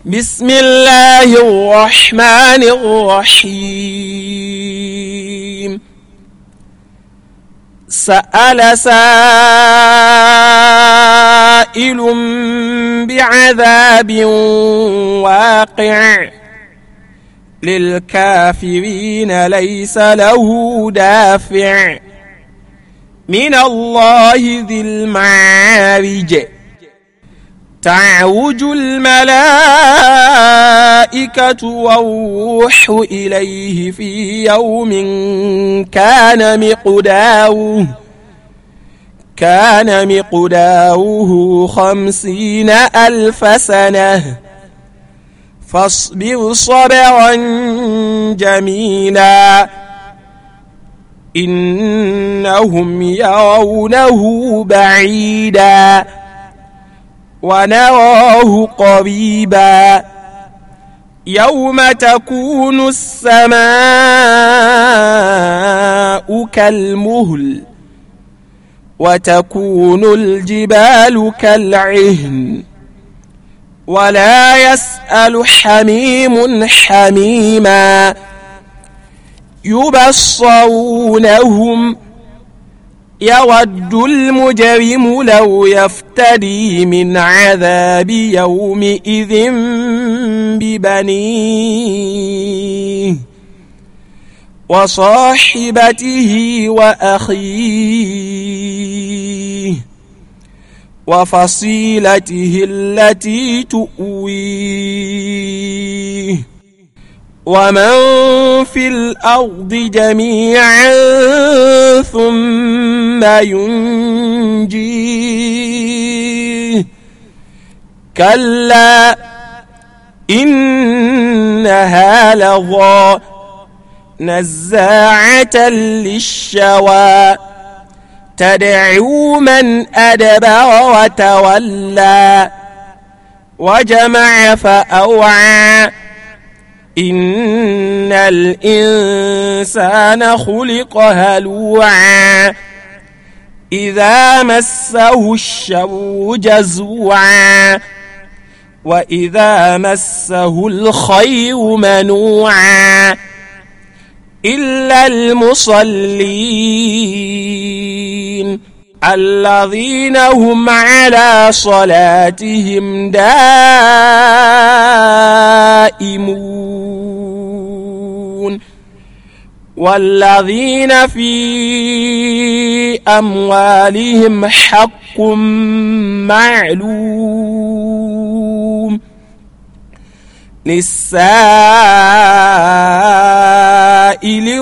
بسم الله الرحمن الرحيم. سأل سائل بعذاب واقع للكافرين ليس له دافع من الله ذي المعارج تعرج الملائكة والروح إليه في يوم كان مقداره 50,000 سنة فاصبر صبرا جميلا إنهم يرونه بعيدا ونراه قريبا يوم تكون السماء كالمهل وتكون الجبال كالعهن ولا يسأل حميم حميما يبصرونهم يود المجرم لو يفتدي من عذاب يومئذ ببنيه وصاحبته وأخيه وفصيلته التي تؤويه ومن في الأرض جميعا ثم ينجيه كلا إنها لظى نزاعة للشوى تدعو من أدبر وتولى وجمع فأوعى إن الإنسان خلق هلوعا إذا مسه الشر جزوعا وإذا مسه الخير منوعا إلا المصلين الذين هم على صلاتهم دائمون والذين في أموالهم حق معلوم للسائل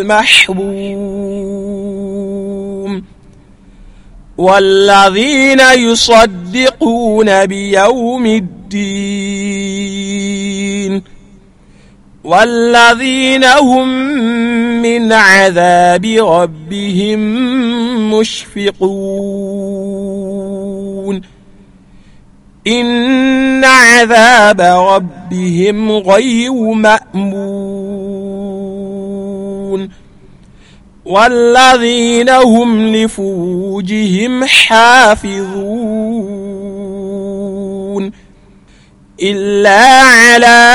والمحروم والذين يصدقون بيوم الدين والذين هم من عذاب ربهم مشفقون إن عذاب ربهم غير مأمون والذين هم لفروجهم حافظون إلا على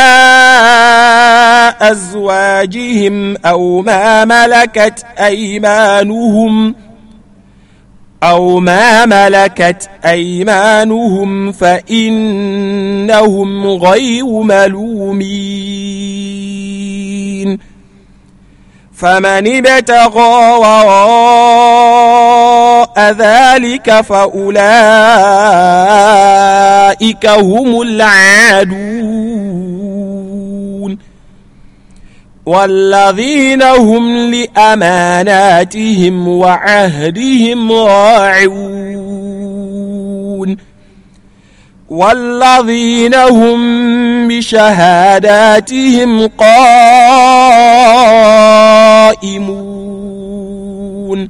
أزواجهم أو ما ملكت أيمانهم فإنهم غير ملومين فمن ابتغى وراء ذلك فأولئك هم العادون والذين هم لأماناتهم وعهدهم راعون والذين هم بشهاداتهم قائمون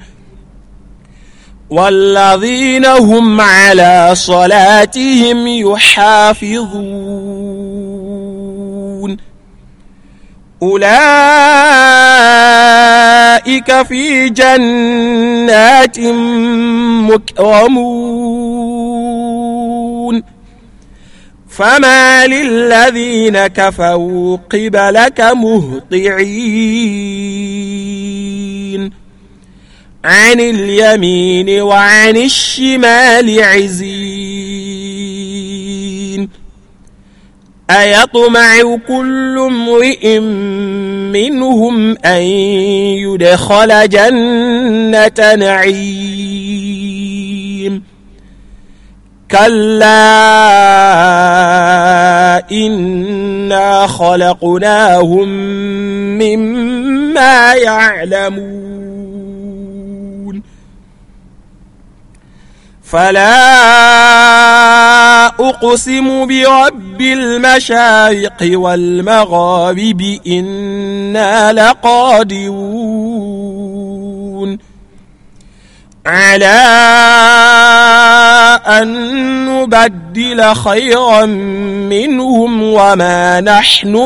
والذين هم على صلاتهم يحافظون أولئك في جنات مكرمون فما للذين كفروا قبلك مهطعين عن اليمين وعن الشمال عزين أيطمع كل امرئ منهم أن يدخل جنة نعيم كلا إنا خلقناهم مما يعلمون فلا أقسم برب المشارق والمغارب إنا لقادرون على أن نبدل خيرا منهم وما نحن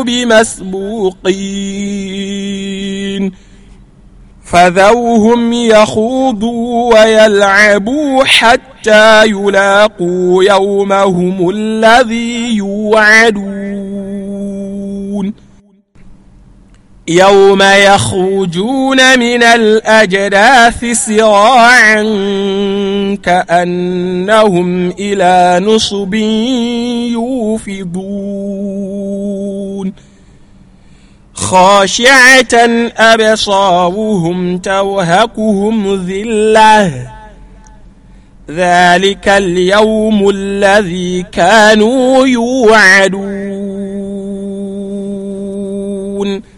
بمسبوقين فذرهم يخوضوا ويلعبوا حتى يلاقوا يومهم الذي يوعدون يوم يخرجون من الأجداث سراعا كأنهم إلى نصب يوفضون خاشعة أبصارهم ترهقهم ذلة ذلك اليوم الذي كانوا يوعدون